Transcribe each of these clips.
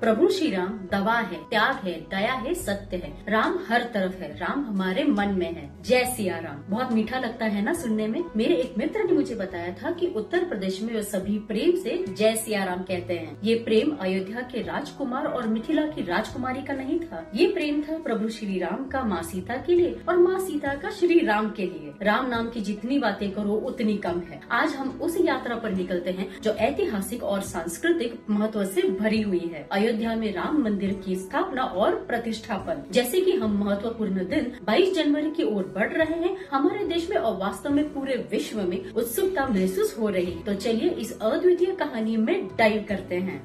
प्रभु श्री राम दवा है, त्याग है, दया है, सत्य है। राम हर तरफ है, राम हमारे मन में है। जय सिया राम। बहुत मीठा लगता है ना सुनने में। मेरे एक मित्र ने मुझे बताया था कि उत्तर प्रदेश में वे सभी प्रेम से जय सिया राम कहते हैं। ये प्रेम अयोध्या के राजकुमार और मिथिला की राजकुमारी का नहीं था। ये प्रेम था प्रभु श्री राम का माँ सीता के लिए और माँ सीता का श्री राम के लिए। राम नाम की जितनी बातें करो उतनी कम है। आज हम उस यात्रा पर निकलते हैं जो ऐतिहासिक और सांस्कृतिक महत्व से भरी हुई है। अयोध्या में राम मंदिर की स्थापना और प्रतिष्ठापन। जैसे कि हम महत्वपूर्ण दिन 22 जनवरी की ओर बढ़ रहे हैं, हमारे देश में और वास्तव में पूरे विश्व में उत्सुकता महसूस हो रही। तो चलिए इस अद्वितीय कहानी में डाइव करते हैं।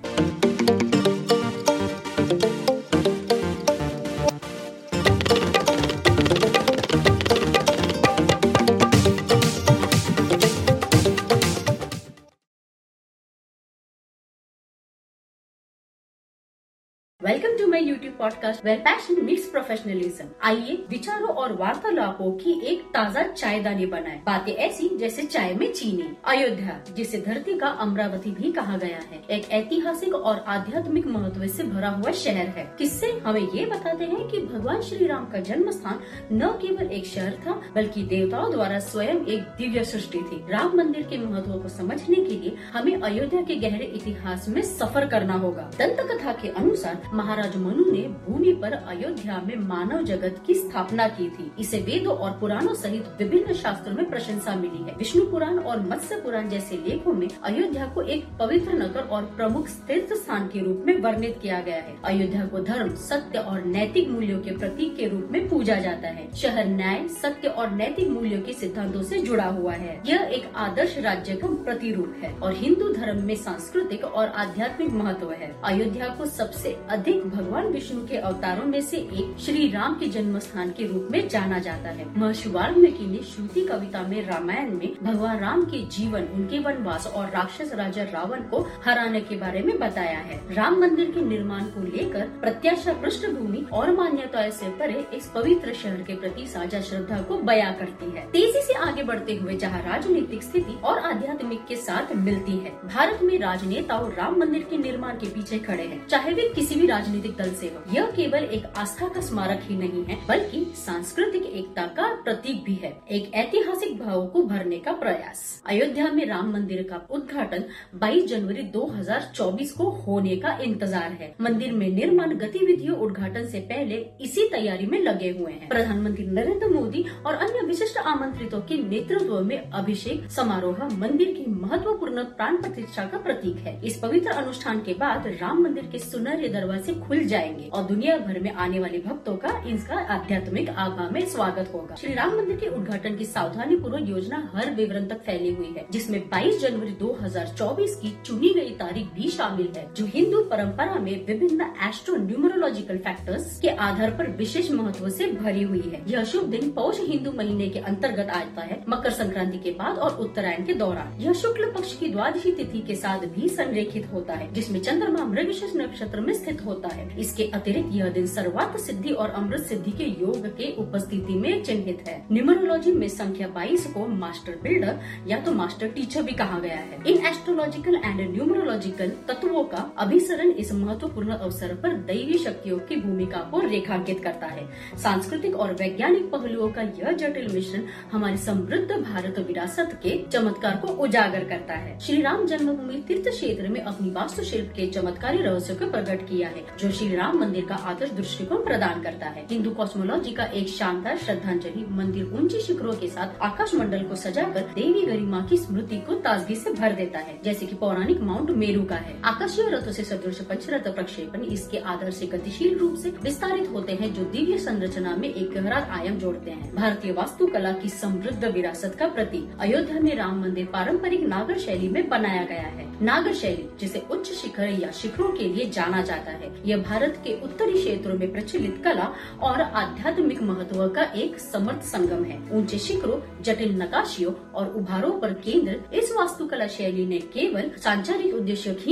Welcome to my YouTube podcast where passion meets professionalism. आइए विचारों और वार्तालापों की एक ताज़ा चायदानी बनाएं। बातें ऐसी जैसे चाय में चीनी। अयोध्या, जिसे धरती का अमरावती भी कहा गया है, एक ऐतिहासिक और आध्यात्मिक महत्व से भरा हुआ शहर है। किस्से हमें ये बताते हैं कि भगवान श्री राम का जन्म स्थान न केवल एक शहर था, बल्कि देवताओं द्वारा स्वयं एक दिव्य सृष्टि थी। राम मंदिर के महत्व को समझने के लिए हमें अयोध्या के गहरे इतिहास में सफर करना होगा। दंत कथा के अनुसार महाराज मनु ने भूमि पर अयोध्या में मानव जगत की स्थापना की थी। इसे वेदों और पुराणों सहित विभिन्न शास्त्रों में प्रशंसा मिली है। विष्णु पुराण और मत्स्य पुराण जैसे लेखों में अयोध्या को एक पवित्र नगर और प्रमुख तीर्थ स्थान के रूप में वर्णित किया गया है। अयोध्या को धर्म, सत्य और नैतिक मूल्यों के प्रतीक के रूप में पूजा जाता है। शहर न्याय, सत्य और नैतिक मूल्यों के सिद्धांतों से जुड़ा हुआ है। यह एक आदर्श राज्य का प्रतिरूप है और हिंदू धर्म में सांस्कृतिक और आध्यात्मिक महत्व है। अयोध्या को सबसे अधिक भगवान विष्णु के अवतारों में से एक श्री राम के जन्म स्थान के रूप में जाना जाता है। महर्षि वाल्मीकि ने श्रुति कविता में रामायण में भगवान राम के जीवन, उनके वनवास और राक्षस राजा रावण को हराने के बारे में बताया है। राम मंदिर के निर्माण को लेकर प्रत्याशा पृष्ठभूमि और मान्यताओं से परे इस पवित्र शहर के प्रति साझा श्रद्धा को बयां करती है। तेजी से आगे बढ़ते हुए जहाँ राजनीतिक स्थिति और आध्यात्मिक के साथ मिलती है। भारत में राजनेताओं राम मंदिर के निर्माण के पीछे खड़े हैं, चाहे वे किसी भी राजनीतिक दल से हो। यह केवल एक आस्था का स्मारक ही नहीं है, बल्कि सांस्कृतिक एकता का प्रतीक भी है। एक ऐतिहासिक भाव को भरने का प्रयास। अयोध्या में राम मंदिर का उद्घाटन 22 जनवरी 2024 को होने का इंतजार है। मंदिर में निर्माण गतिविधियों उद्घाटन से पहले इसी तैयारी में लगे हुए हैं। प्रधानमंत्री नरेंद्र मोदी और अन्य विशिष्ट आमंत्रितों के नेतृत्व में अभिषेक समारोह मंदिर की महत्वपूर्ण प्राण प्रतिष्ठा का प्रतीक है। इस पवित्र अनुष्ठान के बाद राम मंदिर के सुनहरे दरवाजे खुल जाएंगे और दुनिया भर में आने वाले भक्तों का इसका आध्यात्मिक आभा में स्वागत होगा। श्री राम मंदिर के उद्घाटन की सावधानी पूर्वक योजना हर विवरण तक फैली हुई है, जिसमें 22 जनवरी 2024 की चुनी गई तारीख भी शामिल है, जो हिंदू परंपरा में विभिन्न एस्ट्रोन्यूमरोलॉजिकल फैक्टर्स के आधार पर विशेष महत्व से भरी हुई है। यह शुभ दिन पौष हिंदू महीने के अंतर्गत आता है, मकर संक्रांति के बाद और उत्तरायण के दौरान। यह शुक्ल पक्ष की द्वादशी तिथि के साथ भी संरेखित होता है, जिसमें चंद्रमा मृगशीर्ष नक्षत्र में स्थित होता है। इसके अतिरिक्त यह दिन सर्वार्थ सिद्धि और अमृत सिद्धि के योग के उपस्थिति में चिन्हित है। न्यूमरोलॉजी में संख्या 22 को मास्टर बिल्डर या तो मास्टर टीचर भी कहा गया है। इन एस्ट्रोलॉजिकल एंड न्यूमरोलॉजिकल तत्वों का अभिसरण इस महत्वपूर्ण अवसर पर दैवी शक्तियों की भूमिका को रेखांकित करता है। सांस्कृतिक और वैज्ञानिक पहलुओं का यह जटिल मिश्रण हमारी समृद्ध भारत विरासत के चमत्कार को उजागर करता है। श्री राम जन्मभूमि तीर्थ क्षेत्र में अपनी वास्तुशिल्प के चमत्कारी रहस्य को प्रकट किया है, जो श्री राम मंदिर का आदर्श दृष्टिकोण प्रदान करता है। हिंदू कॉस्मोलॉजी का एक शानदार श्रद्धांजलि मंदिर ऊंची शिखरों के साथ आकाश मंडल को सजाकर देवी गरिमा की स्मृति को ताजगी से भर देता है, जैसे कि पौराणिक माउंट मेरू का है। आकाशीय रथों से सदृश पंचरथ प्रक्षेपण इसके आधार से गतिशील रूप से विस्तारित होते हैं, जो दिव्य संरचना में एक गहरा आयाम जोड़ते हैं। भारतीय वास्तुकला की समृद्ध विरासत का प्रतीक। अयोध्या में राम मंदिर पारंपरिक नागर शैली में बनाया गया है। नागर शैली, जिसे उच्च शिखर या शिखरों के लिए जाना जाता है, यह भारत के उत्तरी क्षेत्रों में प्रचलित कला और आध्यात्मिक महत्व का एक समर्थ संगम है। ऊंचे शिखरों, जटिल नकाशियों और उभारों पर केंद्र इस वास्तुकला शैली ने केवल सांचारिक उद्देश्य ही नहीं,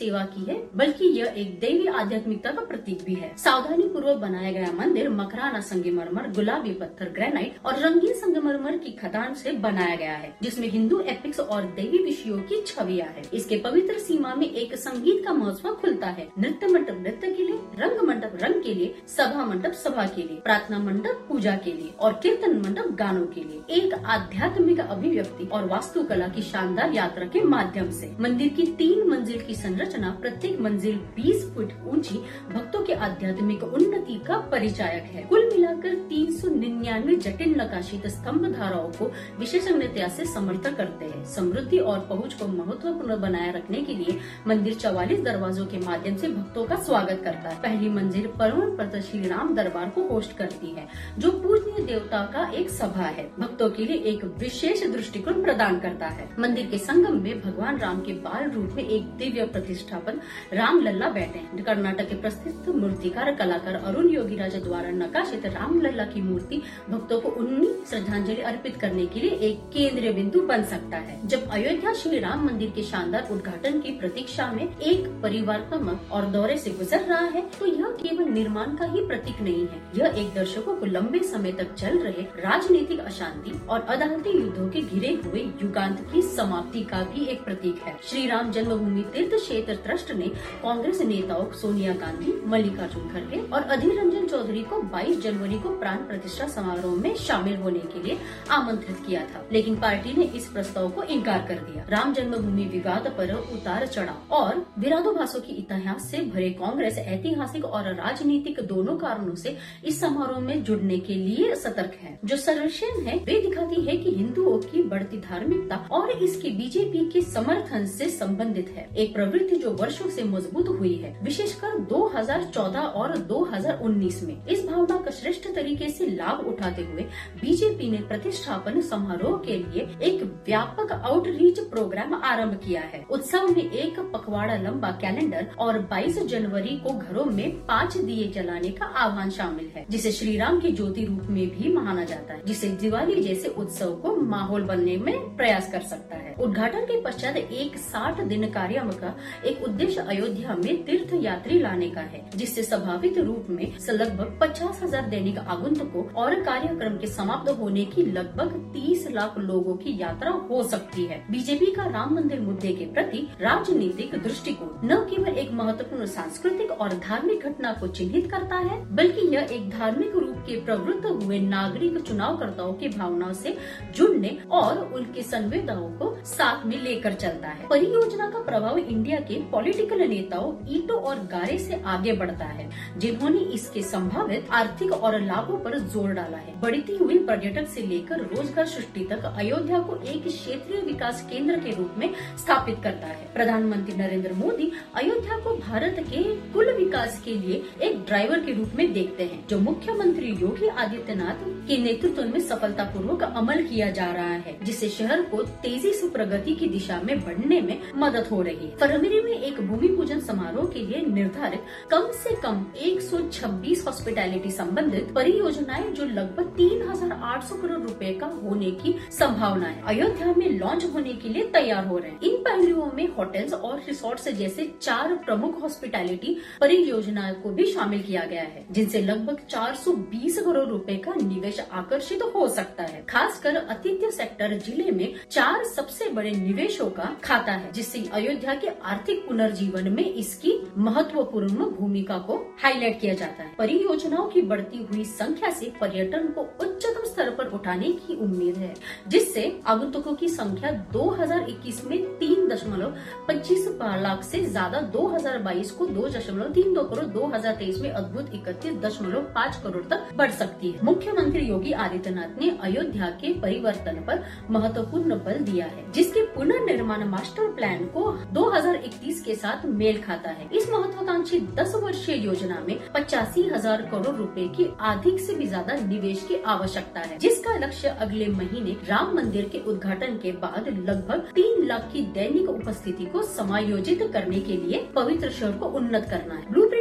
सेवा की है, बल्कि यह एक दैवी आध्यात्मिकता का प्रतीक भी है। सावधानी पूर्वक बनाया गया मंदिर मकराना संगमरमर, गुलाबी पत्थर, ग्रेनाइट और रंगीन संगमरमर की खदान से बनाया गया है, जिसमें हिंदू एपिक्स और दैवी विषयों की छवियां है। इसके पवित्र सीमा में एक संगीत का महोत्सव खुलता है। नृत्य मंडप नृत्य के लिए, रंग मंडप रंग के लिए, सभा मंडप सभा के लिए, प्रार्थना मंडप पूजा के लिए और कीर्तन मंडप गानों के लिए एक आध्यात्मिक अभिव्यक्ति और वास्तुकला की शानदार यात्रा के माध्यम से। मंदिर की 3 मंजिल की संरचना, प्रत्येक मंजिल 20 फुट ऊंची, भक्तों के आध्यात्मिक उन्नति का परिचायक है। कुल मिलाकर 399 जटिल नकाशीत स्तंभ धाराओं को विशेषज्ञता से समर्थ करते हैं। समृद्धि और पहुँच को महत्वपूर्ण बनाए रखने के लिए मंदिर 44 दरवाजों के माध्यम से भक्तों का स्वागत करता है। पहली मंजिल परम प्रत श्री राम दरबार को होस्ट करती है, जो पूजनीय देवता का एक सभा है। भक्तों के लिए एक विशेष दृष्टिकोण प्रदान करता है। मंदिर के संगम में भगवान राम के बाल रूप में एक दिव्य प्रतिष्ठापन राम लल्ला बैठे हैं। कर्नाटक के प्रसिद्ध मूर्तिकार कलाकार अरुण योगीराज द्वारा नकाशित राम लल्ला की मूर्ति भक्तों को उन्हीं श्रद्धांजलि अर्पित करने के लिए एक केंद्रीय बिंदु बन सकता है। जब अयोध्या श्री राम मंदिर के शानदार उद्घाटन की प्रतीक्षा में एक परिवार और दौरे से गुजर रहा है, तो यह केवल निर्माण का ही प्रतीक नहीं है, यह एक दर्शकों को लंबे समय तक चल रहे राजनीतिक अशांति और अदालती युद्धों के घिरे हुए युगांत की समाप्ति का भी एक प्रतीक है। श्री राम जन्मभूमि तीर्थ क्षेत्र ट्रस्ट ने कांग्रेस नेताओं सोनिया गांधी, मल्लिकार्जुन खड़गे और अधीर रंजन चौधरी को 22 जनवरी को प्राण प्रतिष्ठा समारोह में शामिल होने के लिए आमंत्रित किया था, लेकिन पार्टी ने इस प्रस्ताव को इनकार कर दिया। राम जन्मभूमि विवाद पर उतार चढ़ाव और विरोधाभासों की इतिहास से भरे कांग्रेस ऐतिहासिक और राजनीतिक दोनों कारणों से इस समारोह में जुड़ने के लिए सतर्क है। जो सर्वेक्षण है वे दिखाती है कि हिंदुओं की बढ़ती धार्मिकता और इसके बीजेपी के समर्थन से संबंधित है, एक प्रवृत्ति जो वर्षों से मजबूत हुई है, विशेषकर 2014 और 2019 में। इस भावना का श्रेष्ठ तरीके से लाभ उठाते हुए बीजेपी ने प्रतिष्ठापन समारोह के लिए एक व्यापक आउटरीच प्रोग्राम आरंभ किया है। उत्सव में एक पखवाड़ा लंबा कैलेंडर और 22 जनवरी को घरों में 5 दिए जलाने का आह्वान शामिल है, जिसे श्री राम के ज्योति रूप में भी माना जाता है, जिसे दिवाली जैसे उत्सव को माहौल बनने में प्रयास कर सकता है। उद्घाटन के पश्चात एक 60 दिन कार्यक्रम का एक उद्देश्य अयोध्या में तीर्थ यात्री लाने का है, जिससे स्वाभाविक रूप में लगभग 50,000 दैनिक आगंतुकों और कार्यक्रम के समाप्त होने की लगभग 30 लाख लोगों की यात्रा हो सकती है। बीजेपी का राम मंदिर मुद्दे के प्रति राजनीतिक दृष्टिकोण न केवल एक महत्वपूर्ण सांस्कृतिक और धार्मिक घटना को चिन्हित करता है, बल्कि यह एक धार्मिक रूप के प्रवृत्त हुए नागरिक चुनावकर्ताओं की भावनाओं से जुड़ने और उनके संवेदनाओं को साथ में लेकर चलता है। परियोजना का प्रभाव इंडिया के पॉलिटिकल नेताओं ईटो और गारे से आगे बढ़ता है, जिन्होंने इसके संभावित आर्थिक और लाभों पर जोर डाला है। बढ़ती हुई पर्यटक से लेकर रोजगार सृष्टि तक अयोध्या को एक क्षेत्रीय विकास केंद्र के रूप में स्थापित करता है। प्रधानमंत्री नरेंद्र मोदी अयोध्या को भारत के कुल विकास के लिए एक ड्राइवर के रूप में देखते हैं, जो मुख्यमंत्री योगी आदित्यनाथ के नेतृत्व में सफलतापूर्वक अमल किया जा रहा है, जिससे शहर को तेजी से प्रगति की दिशा में बढ़ने में मदद हो रही है। फरवरी में एक भूमि पूजन समारोह के लिए निर्धारित कम से कम 126 हॉस्पिटैलिटी संबंधित परियोजनाएं, जो लगभग 3,800 करोड़ रुपए का होने की संभावना है, अयोध्या में लॉन्च होने के लिए तैयार हो रहे हैं। इन पहलुओं में होटल्स और रिसोर्ट्स जैसे 4 प्रमुख हॉस्पिटैलिटी परियोजनाओं को भी शामिल किया गया है, जिनसे लगभग 420 करोड़ रुपए का निवेश आकर्षित हो सकता है। खासकर आतिथ्य सेक्टर जिले में 4 सबसे बड़े निवेशों का खाता है, जिससे अयोध्या के आर्थिक पुनर्जीवन में इसकी महत्वपूर्ण भूमिका को हाईलाइट किया जाता है। परियोजनाओं की बढ़ती हुई संख्या से पर्यटन को उच्चतम स्तर पर उठाने की उम्मीद है, जिससे आगंतुकों की संख्या 2021 में 3.25 लाख से ज्यादा, 2022 को 2.32 करोड़, 2023 में अद्भुत 31.5 करोड़ तक बढ़ सकती है। मुख्यमंत्री योगी आदित्यनाथ ने अयोध्या के परिवर्तन पर महत्वपूर्ण बल दिया है, जिसके पुनर्निर्माण मास्टर प्लान को 2031 के साथ मेल खाता है। इस महत्वाकांक्षी 10 वर्षीय योजना में 85,000 करोड़ रुपए की अधिक से भी ज्यादा निवेश की आवश्यकता है, जिसका लक्ष्य अगले महीने राम मंदिर के उद्घाटन के बाद लगभग 3 लाख की दैनिक उपस्थिति को समायोजित करने के लिए पवित्र शहर को उन्नत करना है। ब्लूप्रिंट में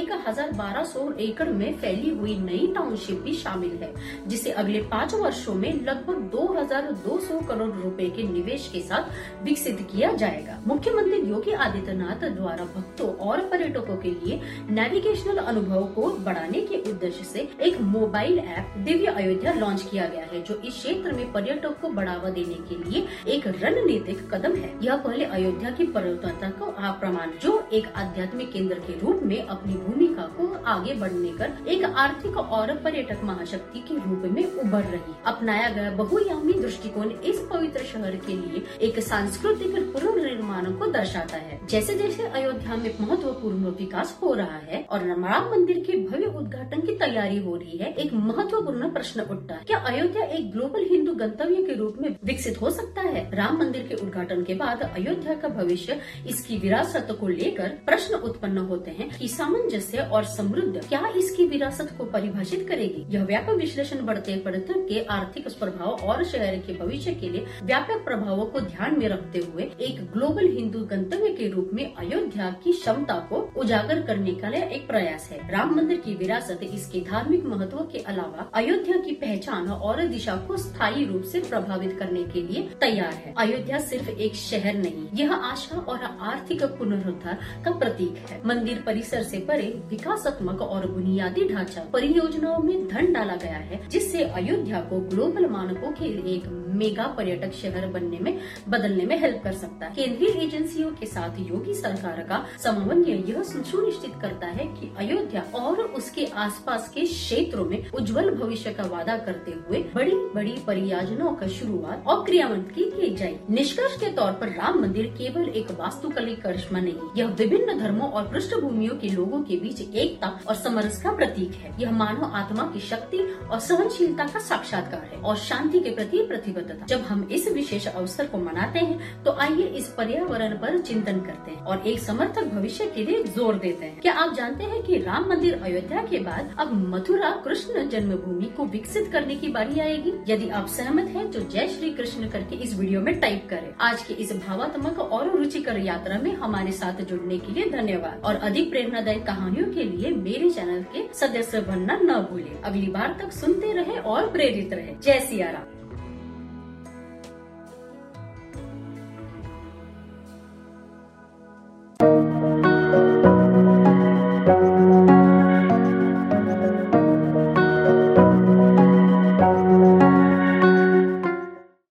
1100 एकड़ में फैली हुई नई टाउनशिप भी शामिल है, जिसे अगले 5 वर्षों में लगभग 2200 करोड़ रुपए के निवेश के साथ विकसित किया जाएगा। मुख्यमंत्री योगी आदित्यनाथ द्वारा भक्तों और पर्यटकों के लिए नेविगेशनल अनुभव को बढ़ाने के उद्देश्य से एक mobile app Divya Ayodhya launch किया गया है, जो इस क्षेत्र में पर्यटक को बढ़ावा देने के लिए एक रणनीतिक कदम है। यह पहले अयोध्या की पर्यटनता को प्रमाण जो एक आध्यात्मिक केंद्र के रूप में अपनी भूमिका को आगे बढ़ने कर एक आर्थिक और पर्यटक महाशक्ति के रूप में उभर रही। अपनाया गया बहुआयामी दृष्टिकोण इस पवित्र शहर के लिए एक सांस्कृतिक पुनर्निर्माण को दर्शाता है। जैसे जैसे अयोध्या में महत्वपूर्ण विकास हो रहा है और राम मंदिर के भव्य उद्घाटन की तैयारी हो रही है, एक महत्वपूर्ण प्रश्न उठता है, क्या अयोध्या एक ग्लोबल हिंदू गंतव्य के रूप में विकसित हो सकता है? राम मंदिर के उद्घाटन के बाद अयोध्या का भविष्य, इसकी विरासत को लेकर प्रश्न उत्पन्न होते हैं कि सामंजस्य और समृद्ध क्या इसकी विरासत को परिभाषित करेगी। यह व्यापक विश्लेषण बढ़ते पर्यटन के आर्थिक प्रभाव और शहर के भविष्य के लिए व्यापक प्रभावों को ध्यान में रखते हुए एक ग्लोबल हिंदू गंतव्य के रूप में अयोध्या की क्षमता को उजागर करने का एक प्रयास है। राम मंदिर की विरासत इसके धार्मिक महत्व के अलावा अयोध्या की पहचान और दिशा को स्थायी रूप से प्रभावित करने के लिए तैयार है। अयोध्या सिर्फ एक शहर नहीं, यह आशा और आर्थिक पुनरुद्धार का प्रतीक है। मंदिर परिसर से परे विकासात्मक और बुनियादी ढांचा परियोजनाओं में धन डाला गया है, जिससे अयोध्या को ग्लोबल मानकों के एक मेगा पर्यटक शहर बदलने में हेल्प कर सकता है। केंद्रीय एजेंसियों के साथ योगी सरकार का समन्वय यह सुनिश्चित करता है कि अयोध्या और उसके आसपास के क्षेत्रों में उज्जवल भविष्य का वादा करते हुए बड़ी बड़ी परियोजनाओं का शुरुआत और क्रियान्वित की जाए। निष्कर्ष के तौर पर राम मंदिर केवल एक वास्तुकला करिश्मा नहीं, यह विभिन्न धर्मों और पृष्ठभूमियों के लोगों के बीच एकता और समरस का प्रतीक है। यह मानव आत्मा की शक्ति और सहनशीलता का साक्षात्कार है और शांति के प्रति प्रतिबद्धता। जब हम इस विशेष अवसर को मनाते हैं तो आइए इस पर्यावरण पर चिंतन करते हैं और एक समर्थक भविष्य के लिए जोर देते हैं। क्या आप जानते हैं कि राम मंदिर अयोध्या के बाद अब मथुरा कृष्ण जन्मभूमि को विकसित करने की बारी आएगी? यदि आप सहमत हैं तो जय श्री कृष्ण करके इस वीडियो में टाइप करें। आज की इस भावात्मक और रुचिकर यात्रा में हमारे साथ जुड़ने के लिए धन्यवाद और अधिक प्रेरणादायक कहानियों के लिए मेरे चैनल के सदस्य बनना न भूलें। अगली बार तक सुनते रहे और प्रेरित रहे। जय सिया राम।